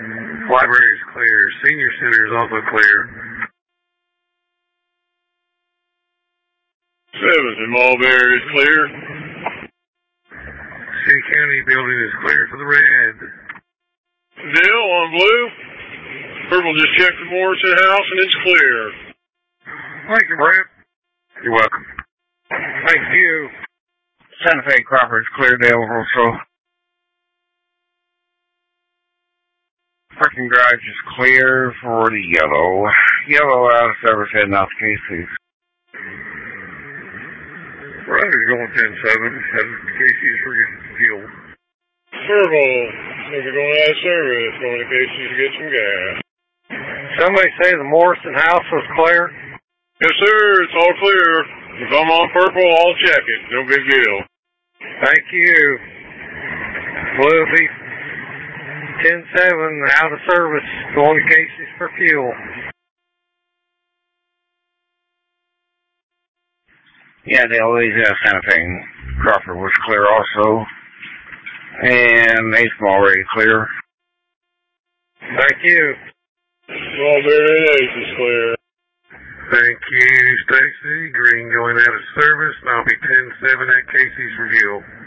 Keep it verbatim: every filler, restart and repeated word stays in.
Library is clear. Senior Center is also clear. Seventh and Mulberry is clear. City County building is clear for the red. Dale on blue. Purple just checked the Morrison House and it's clear. Thank you, Brett. You're welcome. Thank you. Santa Fe Crawford is clear, Dale also. Parking garage is clear for the yellow. Yellow out of service heading out to Casey's. Riders going ten seven. Heading to Casey's for fuel. Purple. If you're going out of service, going to Casey's to get some gas. Somebody say the Morrison House was clear? Yes, sir. It's all clear. If I'm on purple, I'll check it. No big deal. Thank you. Blue be ten seven out of service, going to Casey's for fuel. Yeah, the Louisiana Santa Fe Crawford was clear also. And eighth already clear. Thank you. Mulberry and eighth is clear. Thank you, Stacy. Green going out of service, and I'll be ten seven at Casey's for fuel.